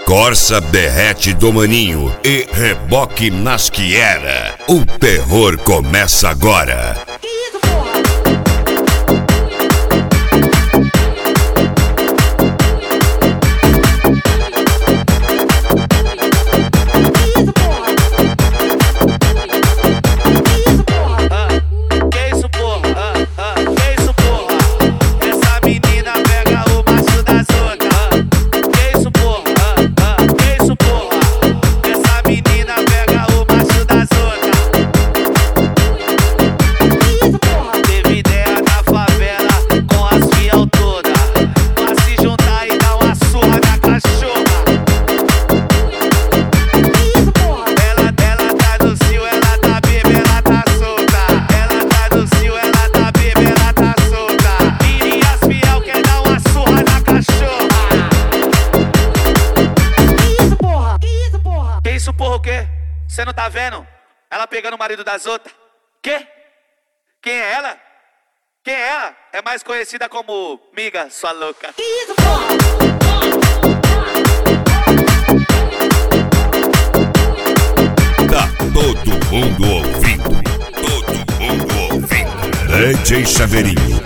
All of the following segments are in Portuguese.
Corsa Berrete do Maninho e Reboque Nasquiera. O terror começa agora. Você não tá vendo? Ela pegando o marido das outras. Quê? Quem é ela? Quem é ela? É mais conhecida como Miga, sua louca. Que isso, porra? Tá todo mundo ouvindo. Todo mundo ouvindo. DJ Chaveirinho.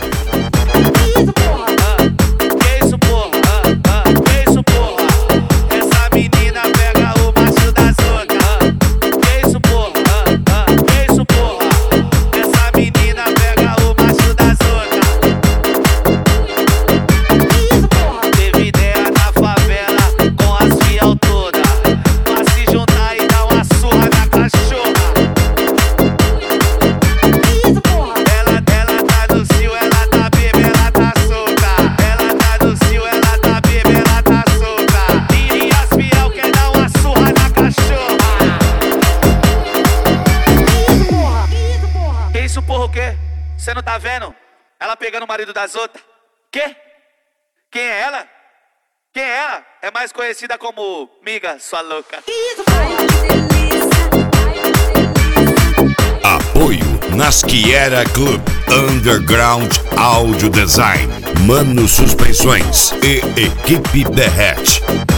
Você não tá vendo? Ela pegando o marido das outras. Quê? Quem é ela? Quem é ela? É mais conhecida como Miga, sua louca. Apoio Nasquiera Club, Underground Audio Design, Mano Suspensões e Equipe Berrete.